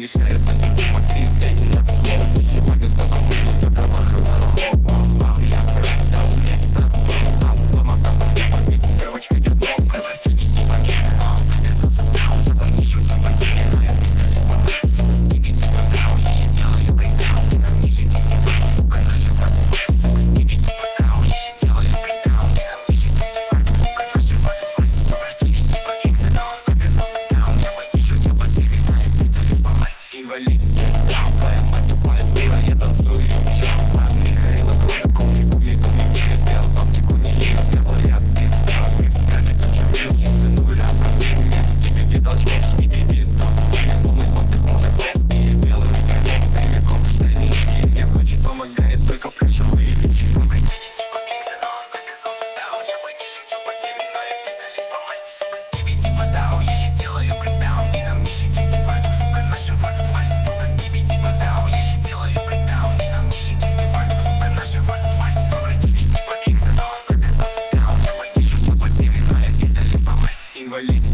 встречается невидимость и ценит слов. И сегодня с тобой сменится права холодов. Я правда умеет так был. Помогал мне побить с девочкой дедов. Превратились в океан. Оказался даун, тобой ничего не потеряю. Скибиди подал, я же делаю брейкдаун. Ты нам ниже не снимай, сука, наши враты. Скибиди подал, я же делаю брейкдаун. Ты нам ниже не снимай, сука, наши враты. Превратились в океан. Оказался даун, тобой ничего не потеряю. Пистолет по масти инвалид. Твоя мать тупая дура, я танцую и мечтаю. От Михаила Круга, куми, не сделал оптику, не линию, сделал ряд. Пизда, ключом минус, сыну ряд. У меня скибиди должнов, не беги, но я полный отдых молодов. И белый рукавом, прямиком в штанишки. Мне ночи помогает только плюшевые вещи. Прикиньте по Кингстону, он оказался даун. Я бы не шутил потерян, но я пистолет по масти. Сука, скибиди подал, я же делаю брейкдаун. И нам нищий не снимает, сука, нашим фартом власть. Сука, скибиди подал, я же делаю брейкдаун. И нам нищий не снимает, сука, нашим фартом власть. Прикиньте по Кингстону, он оказался даун. Я бы не шутил потерян, но я пистолет по масти. Инвалид.